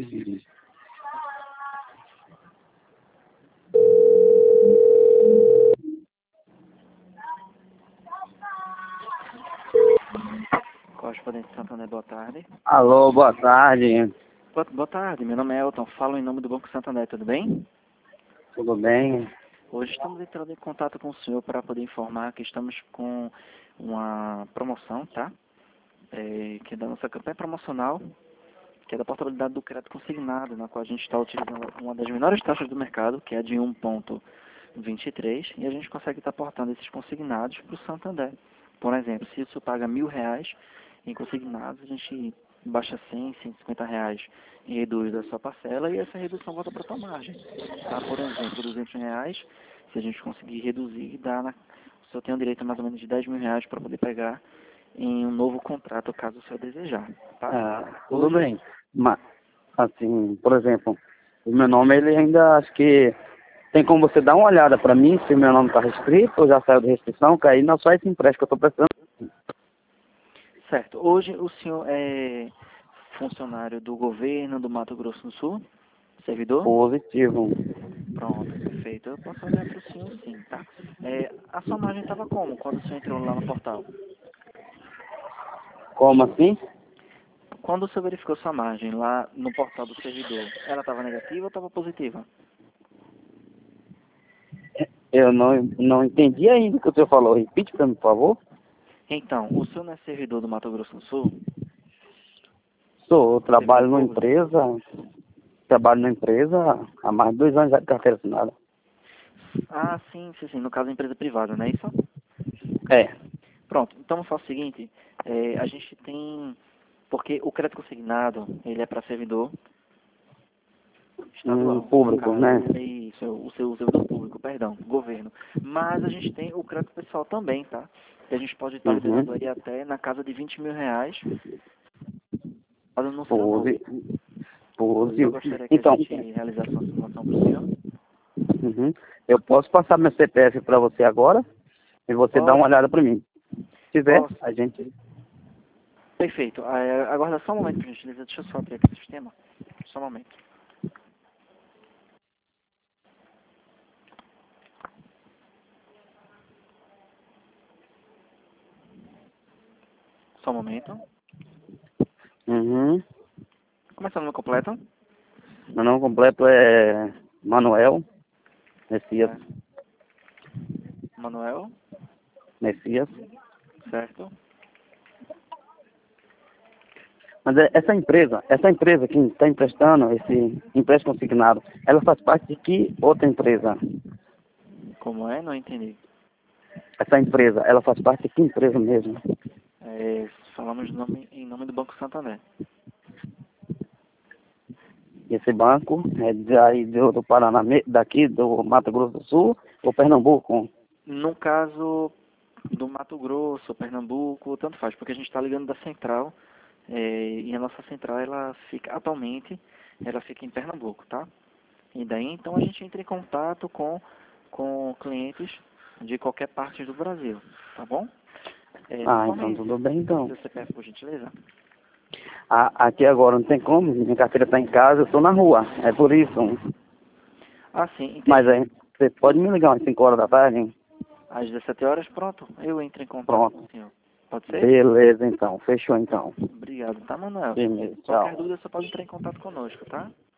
Correspondente Santander, boa tarde. Alô, boa tarde. Boa tarde, meu nome é Elton, falo em nome do Banco Santander, tudo bem? Tudo bem? Hoje estamos entrando em contato com o senhor para poder informar que estamos com uma promoção, tá? Que é da nossa campanha promocional, que é da portabilidade do crédito consignado, na qual a gente está utilizando uma das menores taxas do mercado, que é a de 1,23, e a gente consegue estar portando esses consignados para o Santander. Por exemplo, se o senhor paga R$ 1.000 em consignados, a gente baixa R$ 100, R$ 150 e reduz da sua parcela, e essa redução volta para a sua margem. Tá? Por exemplo, R$ 200, se a gente conseguir reduzir, o senhor tem o direito a mais ou menos de R$ 10.000 para poder pegar em um novo contrato, caso o senhor desejar. Tá? Tudo bem. Mas, assim, por exemplo, o meu nome, ele ainda, acho que tem como você dar uma olhada para mim, se o meu nome está restrito ou já saiu de restrição, que aí não só esse empréstimo que eu estou precisando. Certo. Hoje o senhor é funcionário do governo do Mato Grosso do Sul? Servidor? Positivo. Pronto, perfeito. Eu posso olhar para o senhor sim, tá? A sua margem estava como quando o senhor entrou lá no portal? Como assim? Quando o senhor verificou sua margem lá no portal do servidor, ela estava negativa ou estava positiva? Eu não entendi ainda o que o senhor falou. Repite para mim, por favor. Então, o senhor não é servidor do Mato Grosso do Sul? Eu trabalho Servidor numa público? empresa há mais de 2 anos já de carteira assinada. Ah, sim, sim, sim. No caso, empresa privada, não é isso? É. Pronto. Então, vamos fazer o seguinte. A gente tem... Porque o crédito consignado, ele é para servidor estadual, no Público, caso, né? isso, o servidor público, perdão, governo. Mas a gente tem o crédito pessoal também, tá? E a gente pode estar Uhum. liberando aí até na casa de R$ 20.000, caso no seu nome. O senhor Positivo. gostaria que a Então, gente realizasse uma simulação para o senhor? uhum, eu posso passar meu CPF para você agora e você dá uma Pode, olhada para mim. Se tiver, posso. a gente... Perfeito. Aguarda só um momento, por gentileza. Deixa eu só abrir aqui o sistema. Só um momento. Só um momento. Uhum. Começando no completo. Meu nome completo é Manuel Messias. É, Manuel, Messias. certo? Mas essa empresa que está emprestando esse empréstimo consignado, ela faz parte de que outra empresa? Como é? Não entendi. Essa empresa, ela faz parte de que empresa mesmo? Falamos em nome do Banco Santander. Esse banco é daí do Paraná, daqui do Mato Grosso do Sul ou Pernambuco? No caso do Mato Grosso, Pernambuco, tanto faz, porque a gente está ligando da central, e a nossa central, atualmente, ela fica em Pernambuco, tá? E daí, então, a gente entra em contato com clientes de qualquer parte do Brasil, tá bom? Me Então informe tudo bem então. seu CPF, por gentileza. Aqui agora não tem como, minha carteira está em casa, eu estou na rua, é por isso. Ah, sim, Mas entendi. aí, você pode me ligar às 5 horas da tarde, hein? Às 17 horas, pronto, eu entro em contato com Pronto. o senhor. Pode ser? Beleza então, fechou então. Obrigado, tá, Manuel? Beleza, Qualquer tchau. dúvida, você pode entrar em contato conosco, tá?